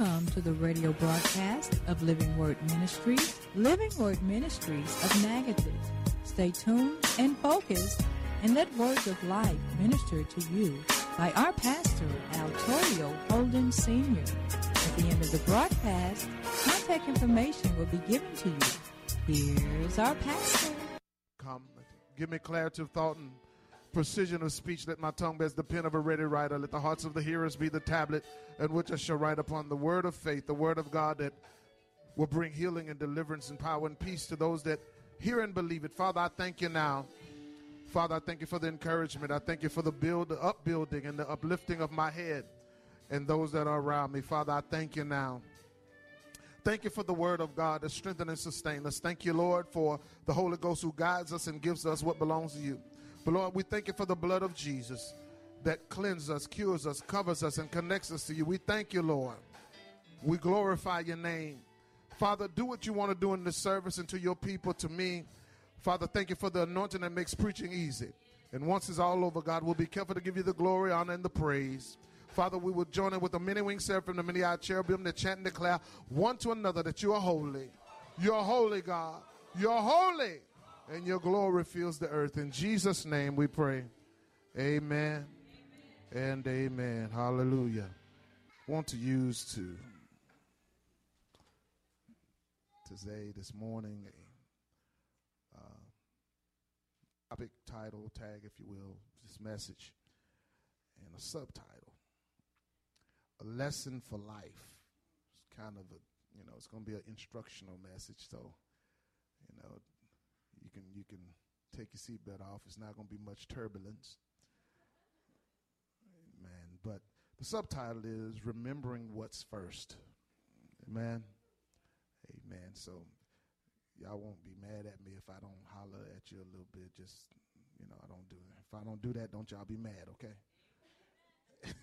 Welcome to the radio broadcast of Living Word Ministries, Living Word Ministries of Natchitoches. Stay tuned and focused, and let words of life minister to you by our pastor, Altorio Holden Sr. At the end of the broadcast, contact information will be given to you. Here's our pastor. Come, give me clarity of thought and precision of speech. Let my tongue be as the pen of a ready writer. Let the hearts of the hearers be the tablet in which I shall write upon the word of faith, the word of God that will bring healing and deliverance and power and peace to those that hear and believe it. Father, I thank you now. Father, I thank you for the encouragement. I thank you for the upbuilding and the uplifting of my head and those that are around me. Father, I thank you now. Thank you for the word of God that strengthens and sustains us. Thank you, Lord, for the Holy Ghost who guides us and gives us what belongs to you. But, Lord, we thank you for the blood of Jesus that cleanses us, cures us, covers us, and connects us to you. We thank you, Lord. We glorify your name. Father, do what you want to do in this service and to your people, to me. Father, thank you for the anointing that makes preaching easy. And once it's all over, God, we'll be careful to give you the glory, honor, and the praise. Father, we will join in with the many-winged seraphim, the many-eyed cherubim that chant and declare one to another that you are holy. You're holy, God. You're holy. And your glory fills the earth. In Jesus' name we pray. Amen and amen. Hallelujah. I want to use today, this morning, a topic, title, tag, if you will, this message, and a subtitle, A Lesson for Life. It's kind of it's going to be an instructional message, so, you can take your seatbelt off. It's not going to be much turbulence. Amen. But the subtitle is Remembering What's First. Amen. Amen. So y'all won't be mad at me if I don't holler at you a little bit. Just, I don't do it. If I don't do that, don't y'all be mad, okay?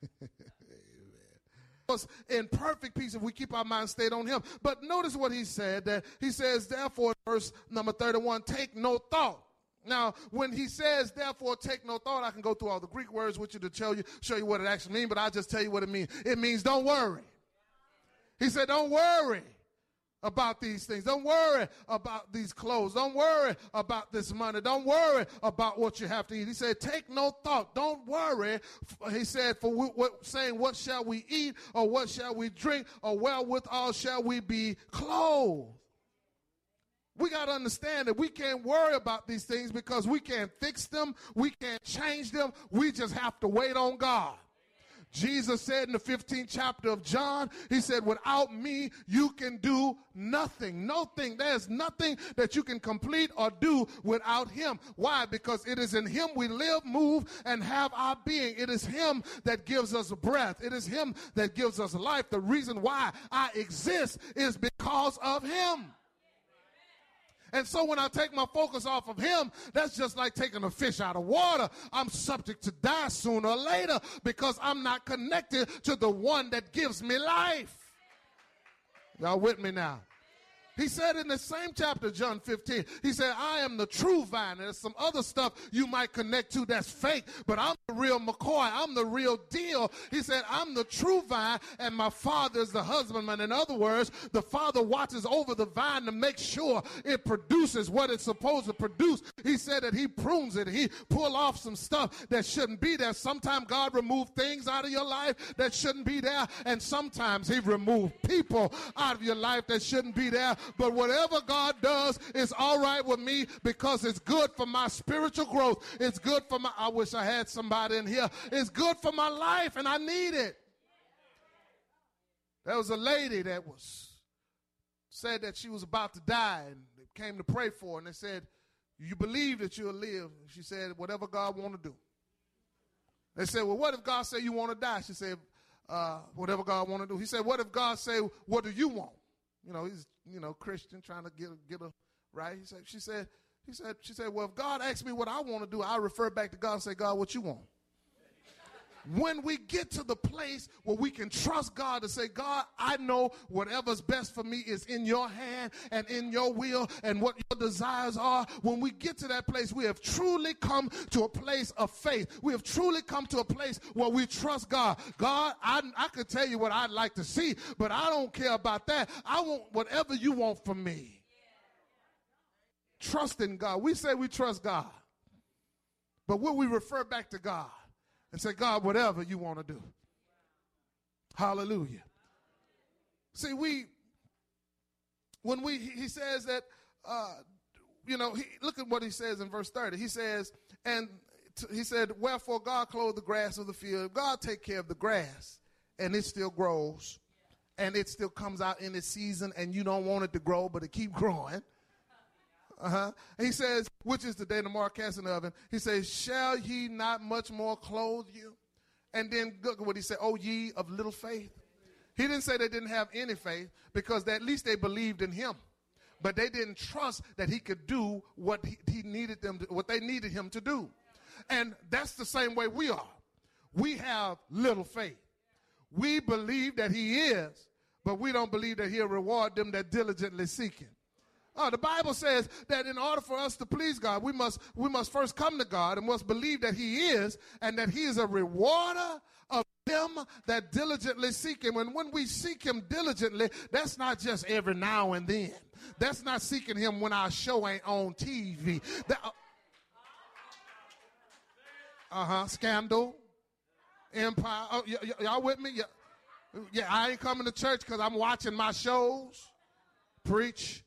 Amen. In perfect peace if we keep our mind stayed on him. But notice what he said. That he says, therefore, verse number 31, take no thought. Now, when he says, therefore, take no thought, I can go through all the Greek words with you to show you what it actually means, but I'll just tell you what it means. It means don't worry. He said, don't worry about these things. Don't worry about these clothes. Don't worry about this money. Don't worry about what you have to eat. He said, take no thought. Don't worry. He said, saying, what shall we eat, or what shall we drink, or wherewithal shall we be clothed? We got to understand that we can't worry about these things because we can't fix them. We can't change them. We just have to wait on God. Jesus said in the 15th chapter of John, he said, without me, you can do nothing. Nothing. There's nothing that you can complete or do without him. Why? Because it is in him we live, move, and have our being. It is him that gives us breath. It is him that gives us life. The reason why I exist is because of him. And so when I take my focus off of him, that's just like taking a fish out of water. I'm subject to die sooner or later because I'm not connected to the one that gives me life. Y'all with me now? He said in the same chapter, John 15, he said, I am the true vine. There's some other stuff you might connect to that's fake, but I'm the real McCoy. I'm the real deal. He said, I'm the true vine, and my father is the husbandman. In other words, the father watches over the vine to make sure it produces what it's supposed to produce. He said that he prunes it. He pull off some stuff that shouldn't be there. Sometimes God removes things out of your life that shouldn't be there, and sometimes he removes people out of your life that shouldn't be there. But whatever God does is all right with me because it's good for my spiritual growth. It's good for I wish I had somebody in here. It's good for my life, and I need it. There was a lady that said that she was about to die, and they came to pray for her, and they said, you believe that you'll live? She said, whatever God want to do. They said, well, what if God say you want to die? She said, whatever God want to do. He said, what if God say, what do you want? He's, Christian, trying to get a right. She said, well, if God asks me what I want to do, I refer back to God and say, God, what you want? When we get to the place where we can trust God to say, God, I know whatever's best for me is in your hand and in your will and what your desires are. When we get to that place, we have truly come to a place of faith. We have truly come to a place where we trust God. God, I could tell you what I'd like to see, but I don't care about that. I want whatever you want from me. Trust in God. We say we trust God, but will we refer back to God and say, God, whatever you want to do? Hallelujah. See, he says that, look at what he says in verse 30. He says, he said, wherefore God clothed the grass of the field. God take care of the grass, and it still grows, and it still comes out in its season, and you don't want it to grow, but it keep growing. He says, which is the day the mark cast in the oven. He says, shall he not much more clothe you? And then look at what he said, O ye of little faith. He didn't say they didn't have any faith, because at least they believed in him. But they didn't trust that he could do what he needed them to, what they needed him to do. And that's the same way we are. We have little faith. We believe that he is, but we don't believe that he'll reward them that diligently seek him. The Bible says that in order for us to please God, we must first come to God and must believe that he is, and that he is a rewarder of them that diligently seek him. And when we seek him diligently, that's not just every now and then. That's not seeking him when our show ain't on TV. Scandal, Empire. Oh, y'all with me? Yeah, I ain't coming to church because I'm watching my shows. Preach.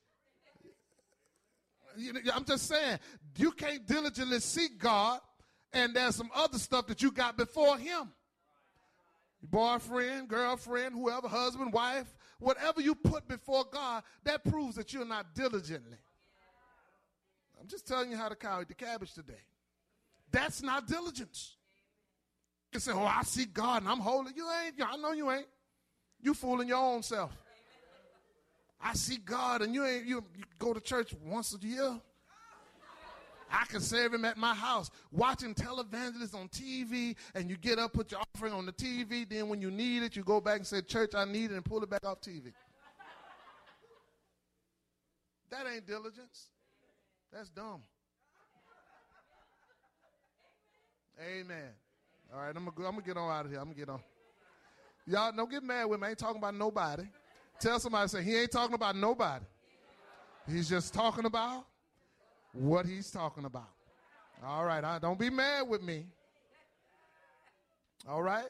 I'm just saying, you can't diligently seek God, and there's some other stuff that you got before him. Your boyfriend, girlfriend, whoever, husband, wife, whatever you put before God, that proves that you're not diligently. I'm just telling you how to cow eat the cabbage today. That's not diligence. You say, oh, I see God and I'm holy. You ain't. I know you ain't. You fooling your own self. I see God and you go to church once a year. I can serve him at my house, watching televangelists on TV, and you get up, put your offering on the TV, then when you need it, you go back and say, church, I need it, and pull it back off TV. That ain't diligence. That's dumb. Amen. All right, I'm gonna get on out of here. I'm going to get on. Y'all, don't get mad with me. I ain't talking about nobody. Tell somebody, say, he ain't talking about nobody. He's just talking about what he's talking about. All right, don't be mad with me. All right?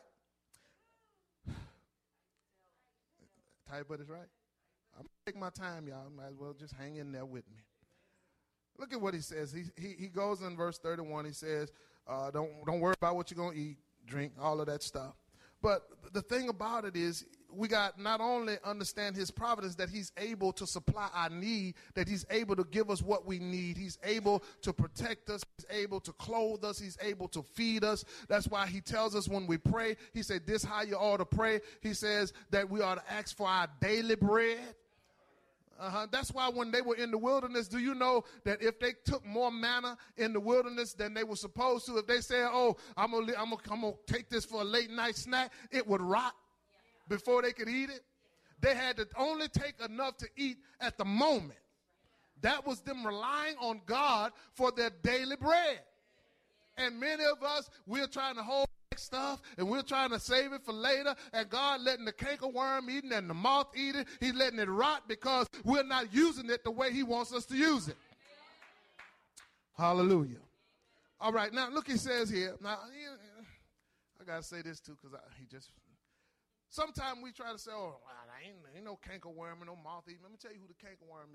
Tight but it's right. I'm going to take my time, y'all. Might as well just hang in there with me. Look at what he says. He goes in verse 31. He says, don't worry about what you're going to eat, drink, all of that stuff. But the thing about it is, we got not only understand his providence, that he's able to supply our need, that he's able to give us what we need. He's able to protect us. He's able to clothe us. He's able to feed us. That's why he tells us when we pray, he said, this how you ought to pray. He says that we ought to ask for our daily bread. That's why when they were in the wilderness, do you know that if they took more manna in the wilderness than they were supposed to, if they said, oh, I'm gonna take this for a late night snack, it would rot before they could eat it. They had to only take enough to eat at the moment. That was them relying on God for their daily bread. And many of us, we're trying to hold stuff and we're trying to save it for later, and God letting the cankerworm eat it and the moth eat it. He's letting it rot because we're not using it the way he wants us to use it. Hallelujah. All right, now look, he says here, now I gotta say this too, because sometimes we try to say, oh, ain't no cankerworm and no moth eating. Let me tell you who the cankerworm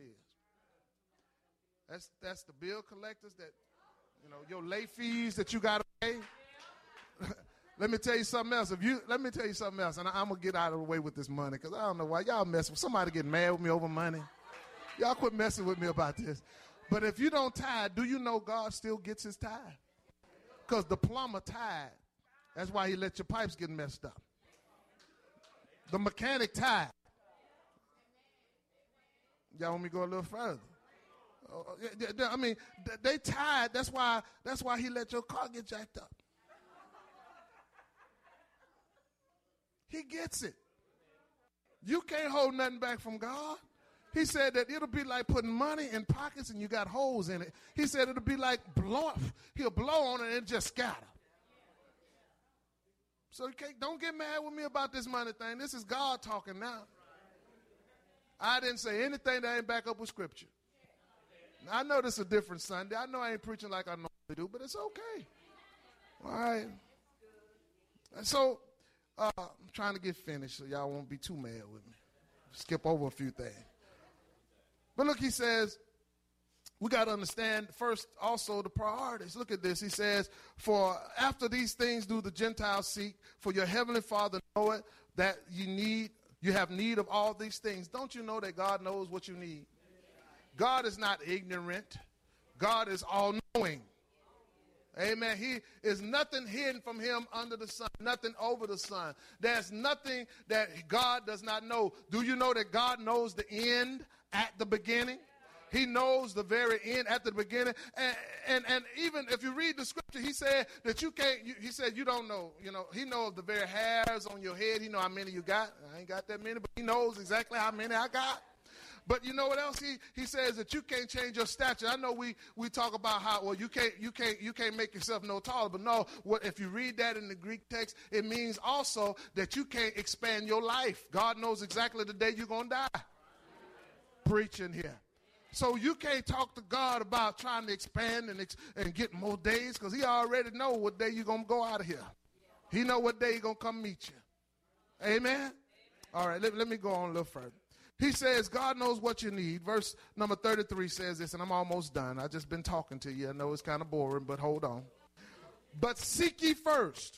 is. That's the bill collectors that, your late fees that you got to pay. Let me tell you something else. And I'm going to get out of the way with this money, because I don't know why y'all mess with somebody getting mad with me over money. Y'all quit messing with me about this. But if you don't tithe, do you know God still gets his tithe? Because the plumber tithe. That's why he let your pipes get messed up. The mechanic tithe. Y'all want me to go a little further? I mean, they tithe. That's why he let your car get jacked up. He gets it. You can't hold nothing back from God. He said that it'll be like putting money in pockets and you got holes in it. He said it'll be like he'll blow on it and it just scatter. So don't get mad with me about this money thing. This is God talking now. I didn't say anything that ain't back up with Scripture. Now, I know this is a different Sunday. I know I ain't preaching like I normally do, but it's okay. All right. And so I'm trying to get finished so y'all won't be too mad with me. Skip over a few things. But look, he says, we got to understand first also the priorities. Look at this. He says, for after these things do the Gentiles seek, for your heavenly Father knoweth that you have need of all these things. Don't you know that God knows what you need? God is not ignorant. God is all-knowing. Amen. He is nothing hidden from him under the sun, nothing over the sun. There's nothing that God does not know. Do you know that God knows the end at the beginning? He knows the very end at the beginning. And even if you read the Scripture, he said that you can't, he said you don't know. You know, he knows the very hairs on your head. He knows how many you got. I ain't got that many, but he knows exactly how many I got. But you know what else? He says that you can't change your stature. I know we talk about how, well, you can't make yourself no taller. But no, if you read that in the Greek text, it means also that you can't expand your life. God knows exactly the day you're going to die. Preaching here. So you can't talk to God about trying to expand and get more days because he already know what day you're going to go out of here. He know what day he's going to come meet you. Amen? All right, let me go on a little further. He says, God knows what you need. Verse number 33 says this, and I'm almost done. I've just been talking to you. I know it's kind of boring, but hold on. But seek ye first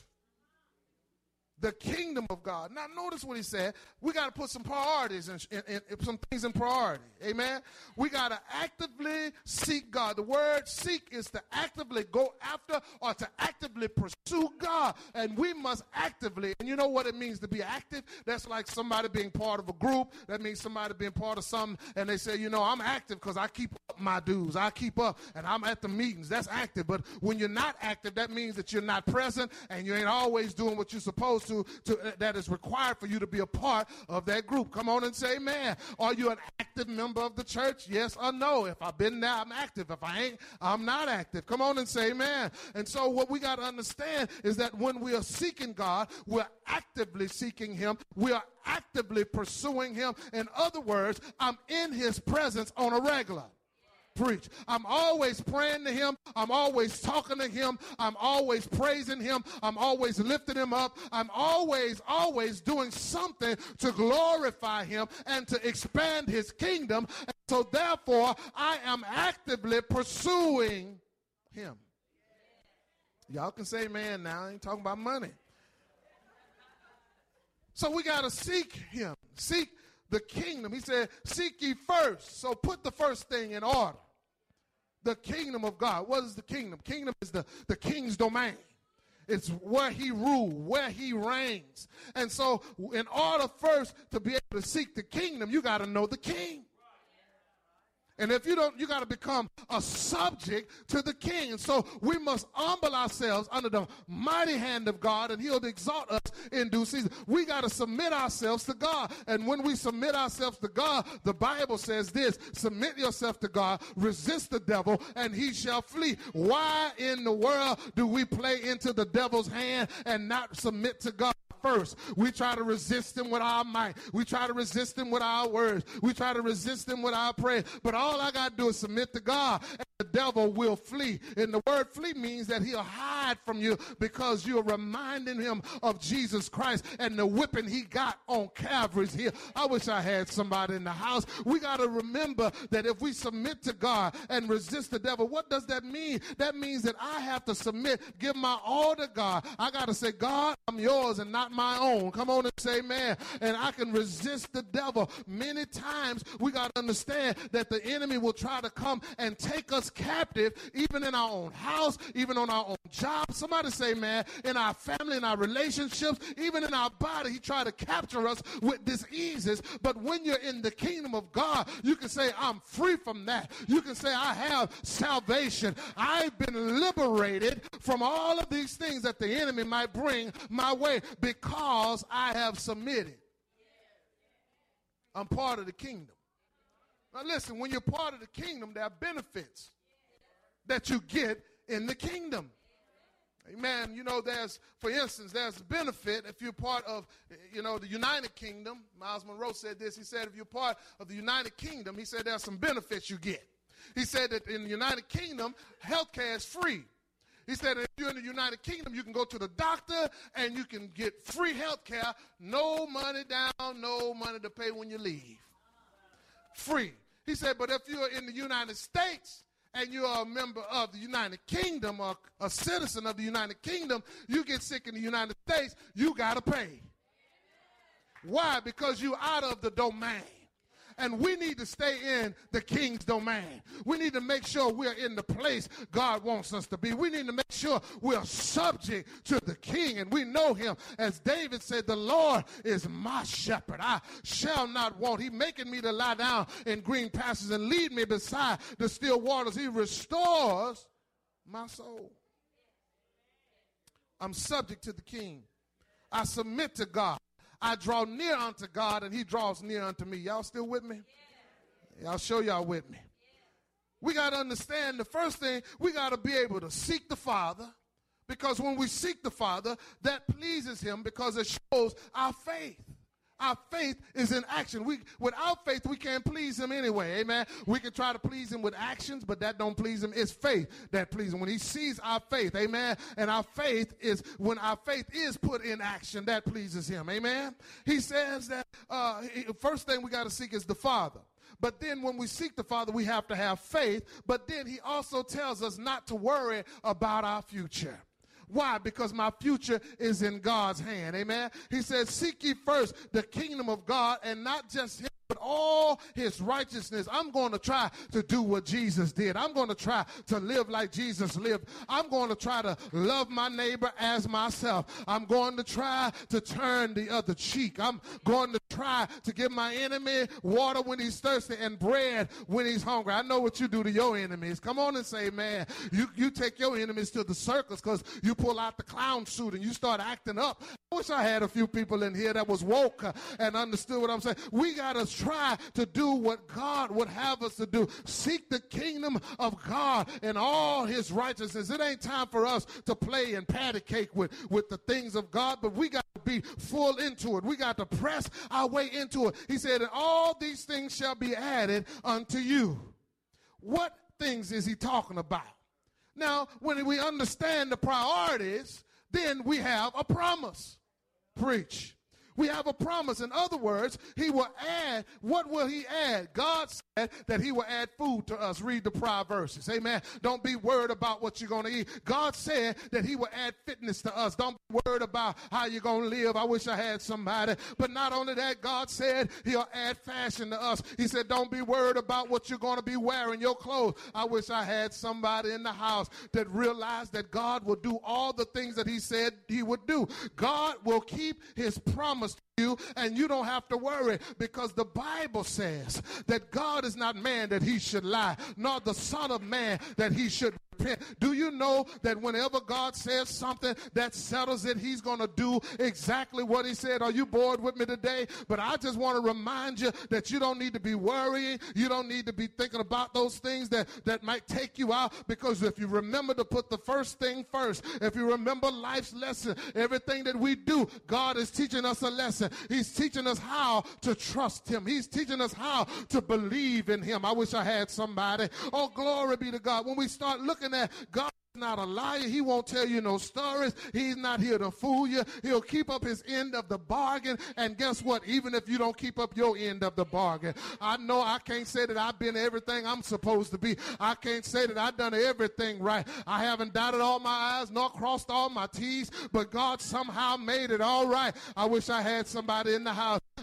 the kingdom of God. Now, notice what he said. We got to put some priorities in some things in priority. Amen? We got to actively seek God. The word seek is to actively go after or to actively pursue God. And we must actively, and you know what it means to be active? That's like somebody being part of a group. That means somebody being part of something, and they say, you know, I'm active because I keep up my dues. I keep up, and I'm at the meetings. That's active. But when you're not active, that means that you're not present, and you ain't always doing what you're supposed to that is required for you to be a part of that group. Come on and say amen. Are you an active member of the church? Yes or no? If I've been there, I'm active. If I ain't, I'm not active. Come on and say amen. And so what we got to understand is that when we are seeking God, we're actively seeking him. We are actively pursuing him. In other words, I'm in his presence on a regular. Preach. I'm always praying to him. I'm always talking to him. I'm always praising him. I'm always lifting him up. I'm always doing something to glorify him and to expand his kingdom. And so therefore, I am actively pursuing him. Y'all can say amen now. I ain't talking about money. So we got to seek him. Seek the kingdom. He said, seek ye first. So put the first thing in order. The kingdom of God. What is the kingdom? Kingdom is the king's domain. It's where he rules, where he reigns. And so in order first to be able to seek the kingdom, you got to know the king. And if you don't, you got to become a subject to the king. And so we must humble ourselves under the mighty hand of God, and he'll exalt us in due season. We got to submit ourselves to God. And when we submit ourselves to God, the Bible says this: submit yourself to God, resist the devil, and he shall flee. Why in the world do we play into the devil's hand and not submit to God? First, we try to resist him with our might. We try to resist him with our words. We try to resist him with our prayer. But all I got to do is submit to God, and the devil will flee. And the word flee means that he'll hide from you because you're reminding him of Jesus Christ and the whipping he got on Calvary's hill. I wish I had somebody in the house. We got to remember that if we submit to God and resist the devil, what does that mean? That means that I have to submit, give my all to God. I got to say, God, I'm yours and not my own. Come on and say amen. And I can resist the devil. Many times we got to understand that the enemy will try to come and take us captive, even in our own house, even on our own job. job. Somebody say, man, in our family, in our relationships, even in our body, he tried to capture us with diseases. But when you're in the kingdom of God, you can say, I'm free from that. You can say, I have salvation. I've been liberated from all of these things that the enemy might bring my way because I have submitted. I'm part of the kingdom. Now listen, when you're part of the kingdom, there are benefits that you get in the kingdom. Amen. You know, for instance, there's benefit if you're part of, the United Kingdom. Miles Monroe said this. He said if you're part of the United Kingdom, he said there's some benefits you get. He said that in the United Kingdom, health care is free. He said if you're in the United Kingdom, you can go to the doctor and you can get free health care, no money down, no money to pay when you leave. Free. He said, but if you're in the United States and you're a member of the United Kingdom or a citizen of the United Kingdom, you get sick in the United States, you got to pay. Why? Because you're out of the domain. And we need to stay in the king's domain. We need to make sure we're in the place God wants us to be. We need to make sure we're subject to the king and we know him. As David said, the Lord is my shepherd. I shall not want. He maketh me to lie down in green pastures and lead me beside the still waters. He restores my soul. I'm subject to the king. I submit to God. I draw near unto God, and he draws near unto me. Y'all still with me? Yeah. I'll show y'all with me. We got to understand the first thing, we got to be able to seek the Father, because when we seek the Father, that pleases him because it shows our faith. Our faith is in action. Without faith, we can't please him anyway. Amen. We can try to please him with actions, but that don't please him. It's faith that pleases him. When he sees our faith, amen, and when our faith is put in action, that pleases him. Amen. He says that first thing we got to seek is the Father. But then when we seek the Father, we have to have faith. But then he also tells us not to worry about our future. Why? Because my future is in God's hand. Amen. He says, seek ye first the kingdom of God, and not just him, but all his righteousness. I'm going to try to do what Jesus did. I'm going to try to live like Jesus lived. I'm going to try to love my neighbor as myself. I'm going to try to turn the other cheek. I'm going to try to give my enemy water when he's thirsty and bread when he's hungry. I know what you do to your enemies. Come on and say, man, you take your enemies to the circus because you pull out the clown suit and you start acting up. I wish I had a few people in here that was woke and understood what I'm saying. We got to try to do what God would have us to do. Seek the kingdom of God and all his righteousness. It ain't time for us to play and patty cake with the things of God, but we got to be full into it. We got to press our way into it. He said, and all these things shall be added unto you. What things is he talking about? Now, when we understand the priorities, then we have a promise. Preach. We have a promise. In other words, he will add. What will he add? God said that he will add food to us. Read the prior verses. Amen. Don't be worried about what you're going to eat. God said that he will add fitness to us. Don't be worried about how you're going to live. I wish I had somebody. But not only that, God said he'll add fashion to us. He said, don't be worried about what you're going to be wearing, your clothes. I wish I had somebody in the house that realized that God will do all the things that he said he would do. God will keep his promise to you, and you don't have to worry, because the Bible says that God is not man that he should lie, nor the son of man that he should repent. Do you know that whenever God says something, that settles it? He's going to do exactly what he said. Are you bored with me today? But I just want to remind you that you don't need to be worrying. You don't need to be thinking about those things that might take you out, because if you remember to put the first thing first, if you remember life's lesson, everything that we do, God is teaching us a lesson. He's teaching us how to trust him. He's teaching us how to believe in him. I wish I had somebody. Oh, glory be to God. When we start looking at God, not a liar. He won't tell you no stories. He's not here to fool you. He'll keep up his end of the bargain. And guess what? Even if you don't keep up your end of the bargain, I know I can't say that I've been everything I'm supposed to be. I can't say that I've done everything right. I haven't dotted all my I's nor crossed all my T's, but God somehow made it all right. I wish I had somebody in the house.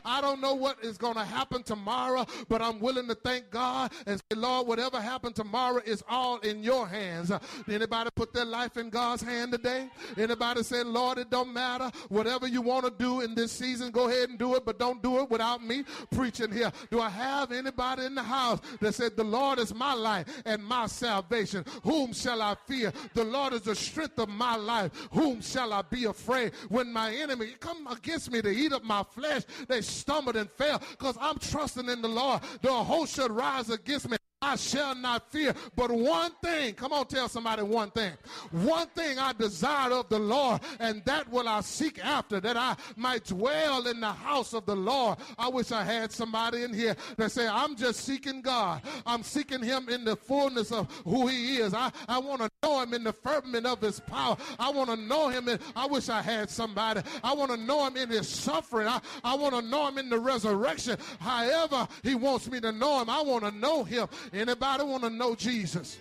I don't know what is going to happen tomorrow, but I'm willing to thank God and say, Lord, whatever happened tomorrow is all in your hands. Anybody put their life in God's hand today? Anybody say, Lord, it don't matter. Whatever you want to do in this season, go ahead and do it, but don't do it without me preaching here. Do I have anybody in the house that said, the Lord is my life and my salvation? Whom shall I fear? The Lord is the strength of my life. Whom shall I be afraid? When my enemy come against me to eat up my flesh, they stumbled and fell, because I'm trusting in the Lord. The host should rise against me, I shall not fear. But one thing, come on, tell somebody one thing. One thing I desire of the Lord, and that will I seek after, that I might dwell in the house of the Lord. I wish I had somebody in here that say, I'm just seeking God. I'm seeking him in the fullness of who he is. I want to know him in the firmament of his power. I want to know him I wish I had somebody. I want to know him in his suffering. I want to know him in the resurrection. However he wants me to know him, I want to know him. Anybody want to know Jesus?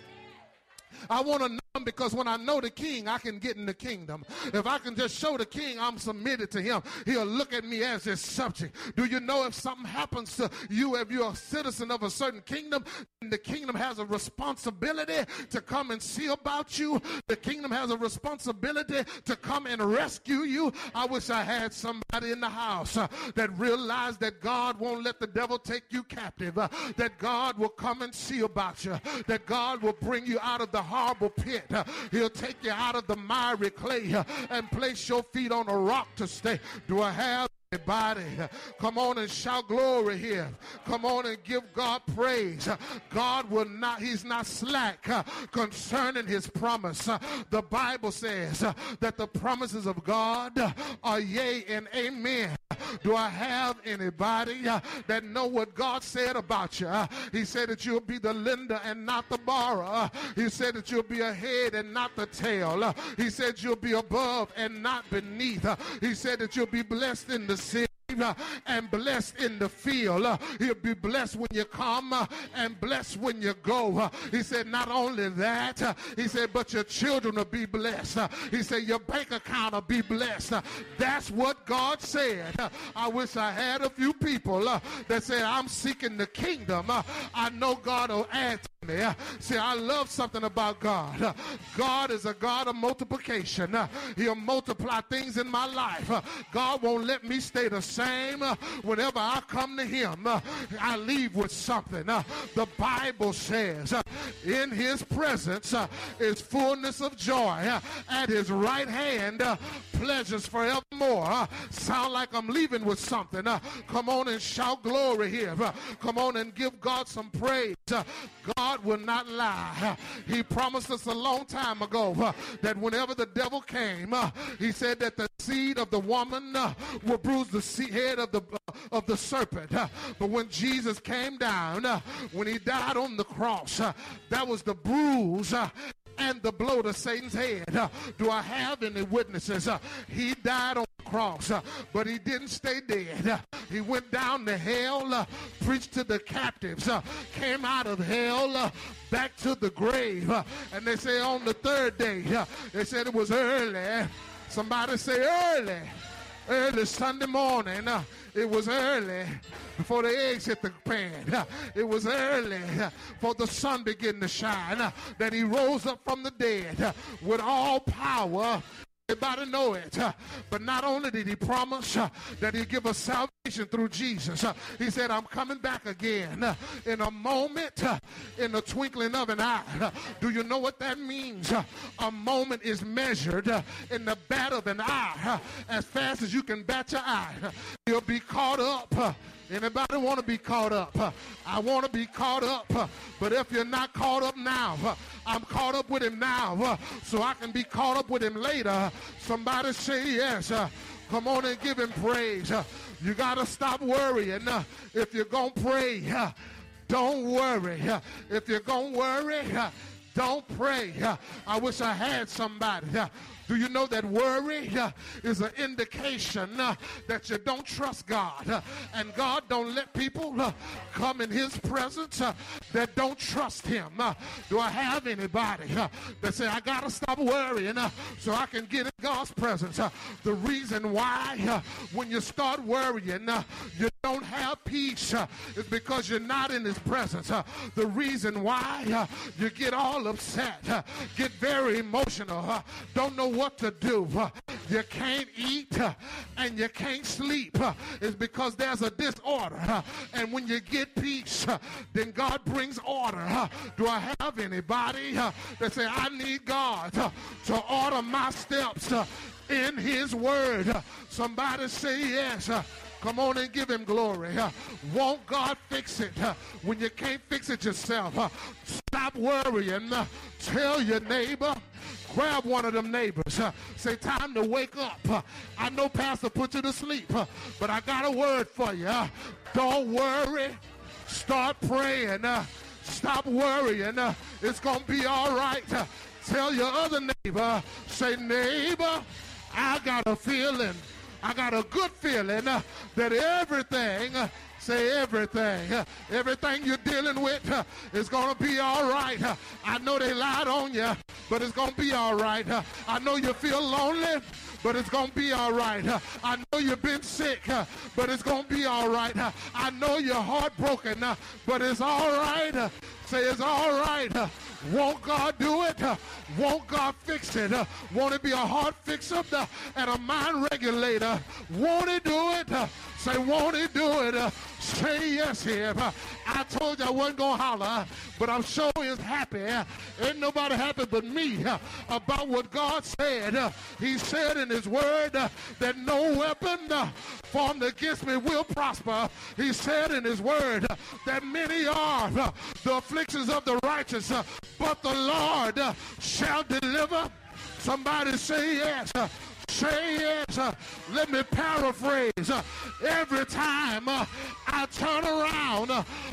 I want to know him, because when I know the king, I can get in the kingdom. If I can just show the king I'm submitted to him, he'll look at me as his subject. Do you know if something happens to you, if you're a citizen of a certain kingdom, then the kingdom has a responsibility to come and see about you. The kingdom has a responsibility to come and rescue you. I wish I had somebody in the house that realized that God won't let the devil take you captive, that God will come and see about you, that God will bring you out of the horrible pit. He'll take you out of the miry clay and place your feet on a rock to stay. Do I have anybody? Come on and shout glory here. Come on and give God praise. God will not, he's not slack concerning his promise. The Bible says that the promises of God are yea and amen. Do I have anybody that know what God said about you? He said that you'll be the lender and not the borrower. He said that you'll be a head and not the tail. He said you'll be above and not beneath. He said that you'll be blessed in the city and blessed in the field. He'll be blessed when you come and blessed when you go. He said not only that, he said, but your children will be blessed. He said your bank account will be blessed. That's what God said. I wish I had a few people that say, I'm seeking the kingdom. I know God will add to me. See, I love something about God. God is a God of multiplication. He'll multiply things in my life. God won't let me stay the same. Whenever I come to him, I leave with something. The Bible says in his presence is fullness of joy. At his right hand pleasures forevermore. Sound like I'm leaving with something. Come on and shout glory here. Come on and give God some praise. God will not lie. He promised us a long time ago that whenever the devil came, he said that the seed of the woman will bruise the head of the serpent. But when Jesus came down, when he died on the cross, that was the bruise and the blow to Satan's head. Do I have any witnesses? He died on the cross, but he didn't stay dead. He went down to hell, preached to the captives, came out of hell, back to the grave. And they say on the third day, they said it was early. Somebody say early. Early Sunday morning. It was early before the eggs hit the pan. It was early before the sun began to shine that he rose up from the dead with all power. Everybody know it. But not only did he promise that he'd give us salvation through Jesus, he said, I'm coming back again in a moment, in the twinkling of an eye. Do you know what that means? A moment is measured in the bat of an eye. As fast as you can bat your eye, you'll be caught up. Anybody want to be caught up? I want to be caught up. But if you're not caught up now, I'm caught up with him now, so I can be caught up with him later. Somebody say yes. Come on and give him praise. You got to stop worrying. If you're going to pray, don't worry. If you're going to worry, don't pray. I wish I had somebody. Do you know that worry is an indication that you don't trust God? And God don't let people come in his presence that don't trust him. Do I have anybody that say, I got to stop worrying so I can get in God's presence? The reason why when you start worrying, you don't have peace is because you're not in his presence. The reason why you get all upset, get very emotional, don't know what to do, you can't eat and you can't sleep, is because there's a disorder. And when you get peace, then God brings order. Do I have anybody that say, I need God to order my steps in his word? Somebody say yes. Come on and give him glory. Won't God fix it when you can't fix it yourself? Stop worrying. Tell your neighbor. Grab one of them neighbors. Say, time to wake up. I know Pastor put you to sleep, but I got a word for you. Don't worry. Start praying. Stop worrying. It's going to be all right. Tell your other neighbor. Say, neighbor, I got a feeling. I got a good feeling that everything, say everything, everything you're dealing with is going to be all right. I know they lied on you, but it's going to be all right. I know you feel lonely, but it's going to be all right. I know you've been sick, but it's going to be all right. I know you're heartbroken, but it's all right. Say it's all right. Won't God do it? Won't God fix it? Won't it be a heart fixer and a mind regulator? Won't he do it? Say, won't he do it? Say yes here. I told you I wasn't going to holler, but I'm sure he's happy. Ain't nobody happy but me about what God said. He said in his word that no weapon formed against me will prosper. He said in his word that many are the afflictions of the righteous, but the Lord shall deliver. Somebody say yes. Say yes. Let me paraphrase. Every time I turn around,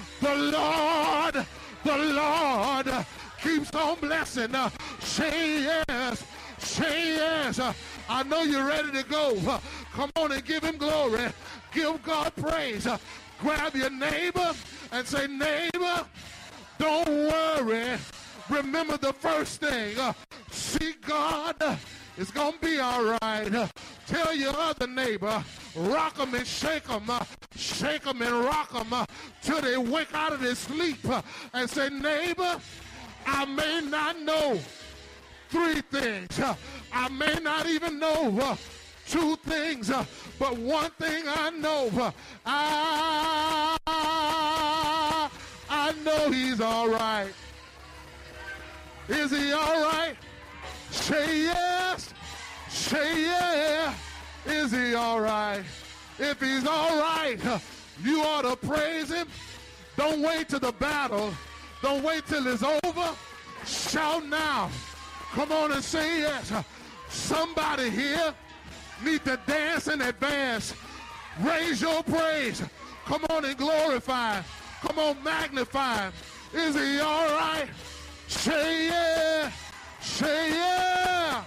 the Lord keeps on blessing. Say yes. Say yes. I know you're ready to go. Come on and give him glory. Give God praise. Grab your neighbor and say, neighbor, don't worry. Remember the first thing. Seek God. It's going to be all right. Tell your other neighbor, rock them and shake them and rock them till they wake out of their sleep and say, neighbor, I may not know 3 things. I may not even know 2 things, but one thing I know, I know he's all right. Is he all right? Say yes. Say yeah. Is he all right? If he's all right, you ought to praise him. Don't wait till the battle. Don't wait till it's over. Shout now. Come on and say yes. Somebody here need to dance in advance. Raise your praise. Come on and glorify him. Come on, magnify him. Is he all right? Say yeah. Say yeah.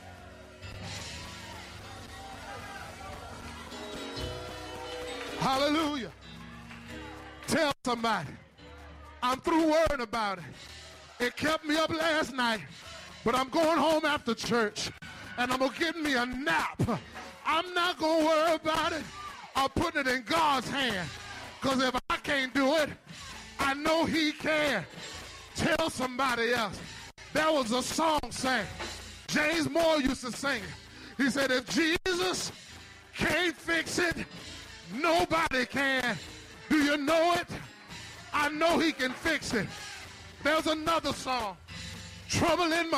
Hallelujah. Tell somebody, I'm through worrying about it. It kept me up last night, but I'm going home after church, and I'm going to get me a nap. I'm not going to worry about it. I'm putting it in God's hand, because if I can't do it, I know he can. Tell somebody else. There was a song sang. James Moore used to sing it. He said, if Jesus can't fix it, nobody can. Do you know it? I know he can fix it. There's another song. Trouble in my